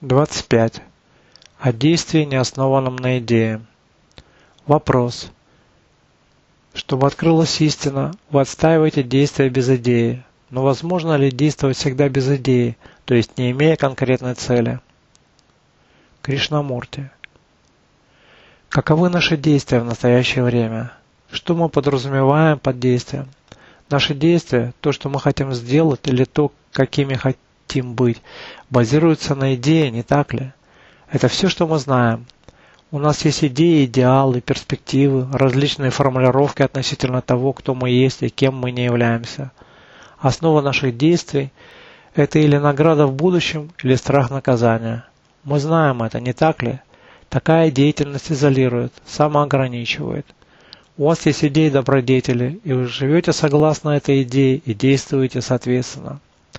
25. О действии, не основанном на идее. Вопрос. Чтобы открылась истина, вы отстаиваете действия без идеи. Но возможно ли действовать всегда без идеи, то есть не имея конкретной цели? Кришнамурти. Каковы наши действия в настоящее время? Что мы подразумеваем под действием? Наши действия, то, что мы хотим сделать, или то, какими хотим быть, базируются на идее, не так ли? Это все, что мы знаем. У нас есть идеи, идеалы, перспективы, различные формулировки относительно того, кто мы есть и кем мы не являемся. Основа наших действий – это или награда в будущем, или страх наказания. Мы знаем это, не так ли? Такая деятельность изолирует, самоограничивает. У вас есть идеи добродетели, и вы живете согласно этой идее и действуете соответственно.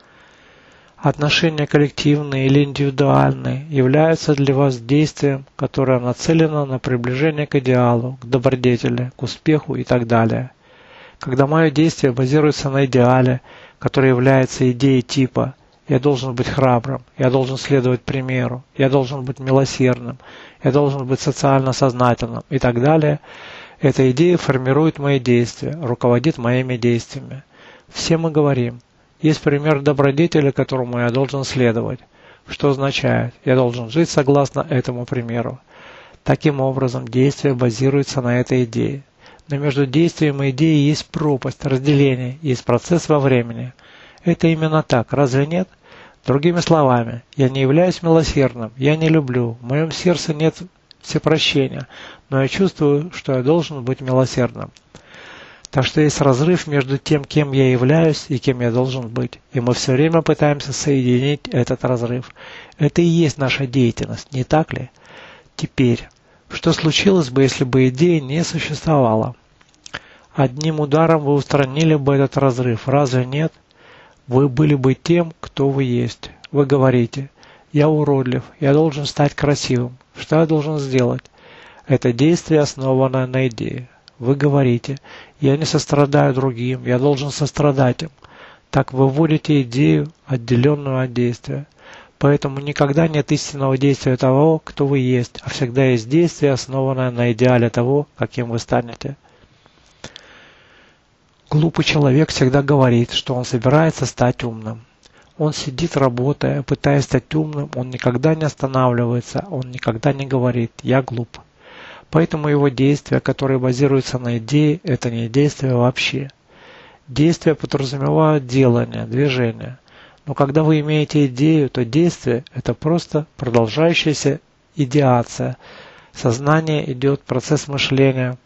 Отношения коллективные или индивидуальные являются для вас действием, которое нацелено на приближение к идеалу, к добродетели, к успеху и так далее. Когда мое действие базируется на идеале, который является идеей типа «я должен быть храбрым», «я должен следовать примеру», «я должен быть милосердным», «я должен быть социально сознательным» и так далее, эта идея формирует мои действия, руководит моими действиями. Все мы говорим, есть пример добродетели, которому я должен следовать, что означает, я должен жить согласно этому примеру. Таким образом, действие базируется на этой идее. Но между действием и идеей есть пропасть, разделение, есть процесс во времени. Это именно так, разве нет? Другими словами, я не являюсь милосердным, я не люблю, в моем сердце нет всепрощения, но я чувствую, что я должен быть милосердным. Так что есть разрыв между тем, кем я являюсь и кем я должен быть. И мы все время пытаемся соединить этот разрыв. Это и есть наша деятельность, не так ли? Теперь, что случилось бы, если бы идея не существовала? Одним ударом вы устранили бы этот разрыв, разве нет? Вы были бы тем, кто вы есть. Вы говорите, я уродлив, я должен стать красивым. Что я должен сделать? Это действие, основанное на идее. Вы говорите, я не сострадаю другим, я должен сострадать им. Так вы вводите идею, отделенную от действия. Поэтому никогда нет истинного действия того, кто вы есть, а всегда есть действие, основанное на идеале того, каким вы станете. Глупый человек всегда говорит, что он собирается стать умным. Он сидит, работая, пытаясь стать умным, он никогда не останавливается, он никогда не говорит «я глуп». Поэтому его действия, которые базируются на идее, это не действия вообще. Действия подразумевают делание, движение. Но когда вы имеете идею, то действие – это просто продолжающаяся идеация. Сознание идет, процесс мышления,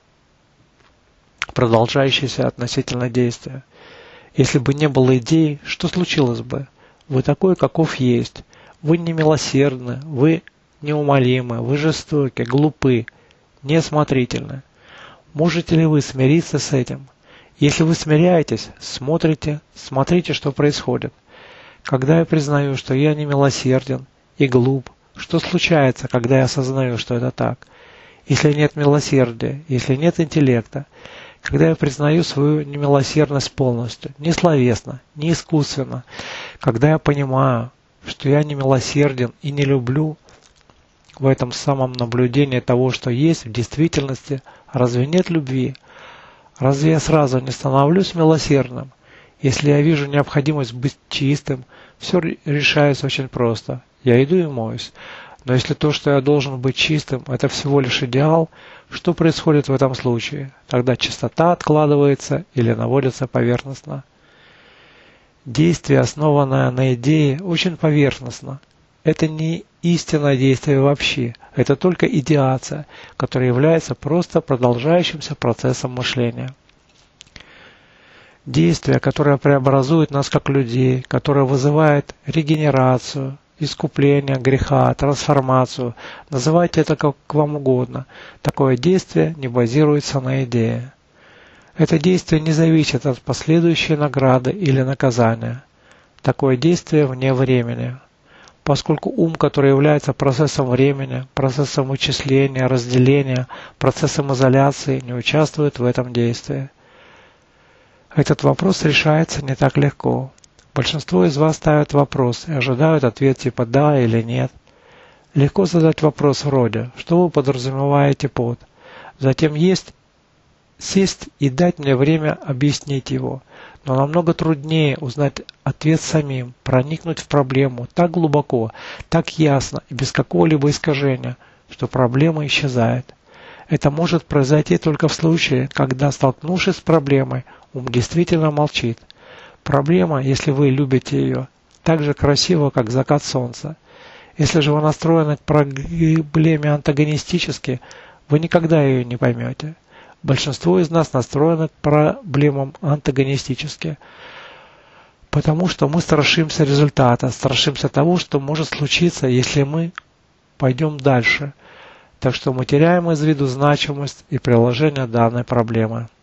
продолжающийся относительно действия. Если бы не было идеи, что случилось бы? Вы такой, каков есть. Вы не милосердны, вы неумолимы, вы жестоки, глупы, неосмотрительны. Можете ли вы смириться с этим? Если вы смиряетесь, смотрите, что происходит. Когда я признаю, что я не милосерден и глуп, что случается, когда я осознаю, что это так? Если нет милосердия, если нет интеллекта, когда я признаю свою немилосердность полностью, не словесно, не искусственно, когда я понимаю, что я не милосерден и не люблю, в этом самом наблюдении того, что есть в действительности, разве нет любви? Разве я сразу не становлюсь милосердным? Если я вижу необходимость быть чистым, все решается очень просто. Я иду и моюсь. Но если то, что я должен быть чистым, это всего лишь идеал, что происходит в этом случае? Тогда чистота откладывается или наводится поверхностно. Действие, основанное на идее, очень поверхностно. Это не истинное действие вообще, это только идеация, которая является просто продолжающимся процессом мышления. Действие, которое преобразует нас как людей, которое вызывает регенерацию, искупление греха, трансформацию, называйте это как вам угодно, такое действие не базируется на идее. Это действие не зависит от последующей награды или наказания. Такое действие вне времени. Поскольку ум, который является процессом времени, процессом вычисления, разделения, процессом изоляции, не участвует в этом действии. Этот вопрос решается не так легко. Большинство из вас ставят вопрос и ожидают ответ типа «да» или «нет». Легко задать вопрос вроде «Что вы подразумеваете под?». Затем сесть и дать мне время объяснить его. Но намного труднее узнать ответ самим, проникнуть в проблему так глубоко, так ясно и без какого-либо искажения, что проблема исчезает. Это может произойти только в случае, когда, столкнувшись с проблемой, ум действительно молчит. Проблема, если вы любите ее, так же красива, как закат солнца. Если же вы настроены к проблеме антагонистически, вы никогда ее не поймете. Большинство из нас настроено к проблемам антагонистически, потому что мы страшимся результата, страшимся того, что может случиться, если мы пойдем дальше. Так что мы теряем из виду значимость и приложение данной проблемы.